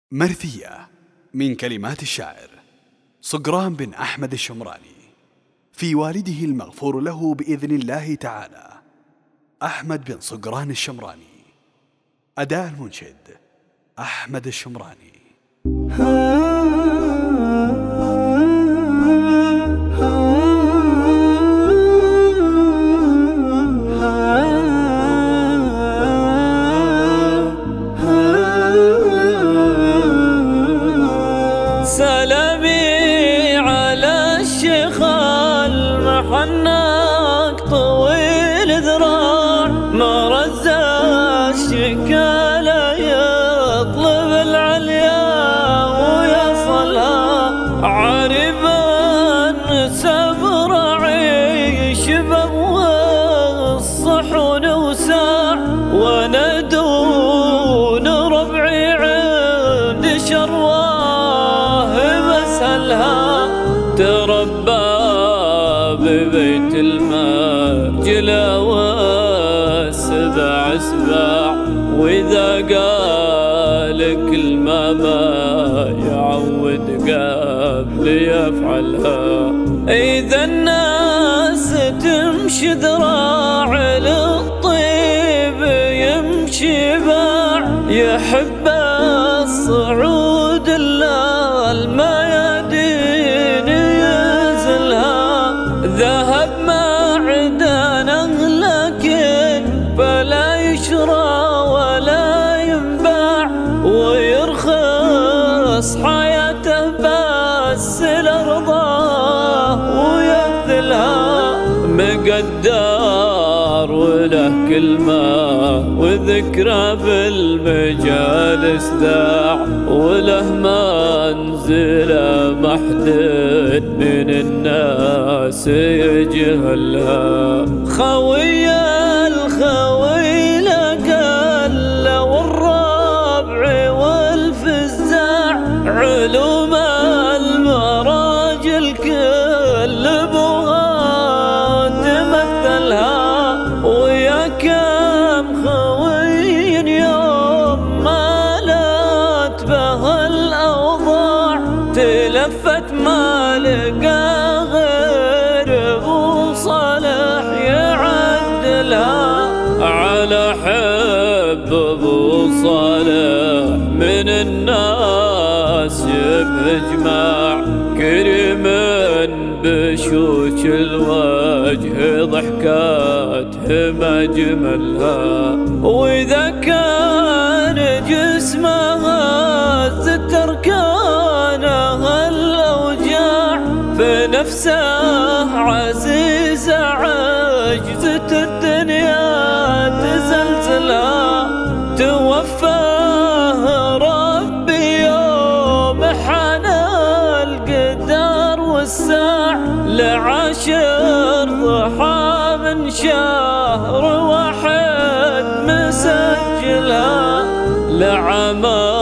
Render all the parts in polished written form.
مرثية من كلمات الشاعر صقران بن أحمد الشمراني، في والده المغفور له بإذن الله تعالى أحمد بن صقران الشمراني. أداء المنشد أحمد الشمراني. سلامي على الشيخ المحنك طويل ذراع، ما رزا الشكالة يطلب العليا ويصلها، عاربا سبرعي شباب والصحون وساع، وانا دون ربعي عند شرواه بسألها، تربى ببيت المرجلة والسبع سباع، وإذا قال كلمة ما يعود قبل يفعلها، إذا الناس تمشي ذراع للطيب يمشي باع، يحب الصعود إلا الميادين ينزلها، ذهب معدنه لكن فلا يشرى ولا ينباع، ويرخص حياته بس لأرضاه ويبذلها، مقدار وله كلمة وذكرى في المجالس ذاع، وله منزلة محدد من الناس يجهلها، خوي الخوي لقل والربع والفزاع، علوم المراجل كل بغى تمثلها، ويا كم خوي يوم مالت به الأوضاع، تلفت ما لقى غير أبو صالح يعدلها، على حب أبو صالح من الناس بإجماع، كريم بشوش الوجه ضحكاته ما جملها، وإذا كان جسمها زت أركانها الأوجاع، فنفسه عزيزة عجزت الدنيا تزلزلها، توفاه ربي يوم حنى القدر والساع، لعشر ضحى من شهر واحد مسجلها، لعام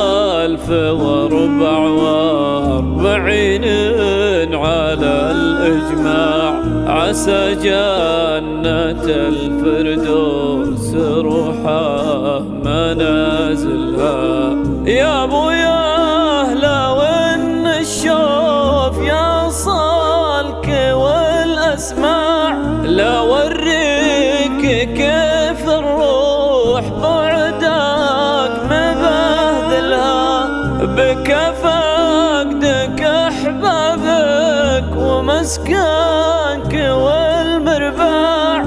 1440 على الإجماع، عسى جنة الفردوس روحه منازلها، يا ابويا لو ان الشوف يصلك والاسماع، لوريك كيف الروح بعدك مبهذلها، بك فقدك احبابك ومسكنك والمرباع،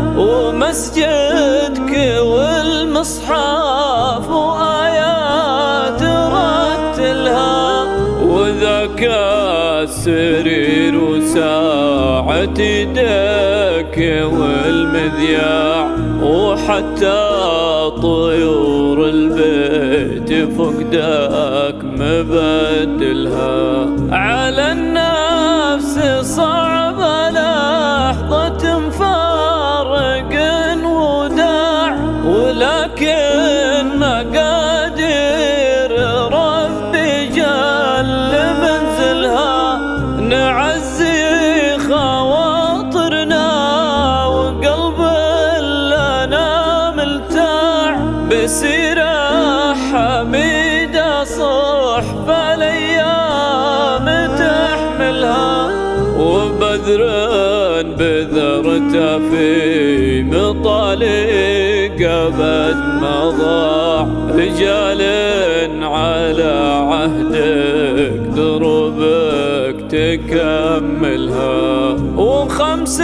ومسجدك والمصحف وآيات رتلها، وذاك السرير وساعة يدك والمذياع، وحتى طيور البيت فقدك مبدلها، على النفس صعب لحظة مفارق وداع، ولكن مقادير ربي جل منزلها، نعزي خواطرنا وقلب لنا ملتاع، بسيرة حميدة صحف فالأيام تحملها، وبذر بذرته في مطالق أبد ما ضاع. رجال على عهدك دربك تكملها، وخمس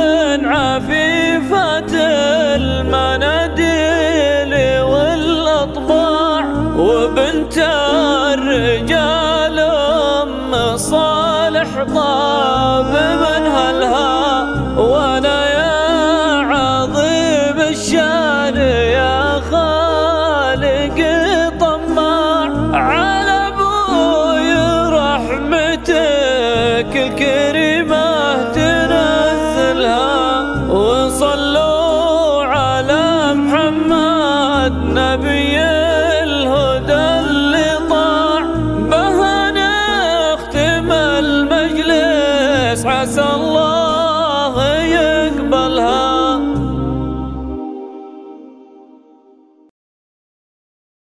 عفيفة المناديل والأطباع، وبنت الرجال أم صالح طاب منهلها. وانا يا عظيم الشان يا خالق طماع، على ابوي رحمتك الكريمة تنزلها، وصلوا على محمد نبي الهدى اللي طاع. به نختم المجلس عسى الله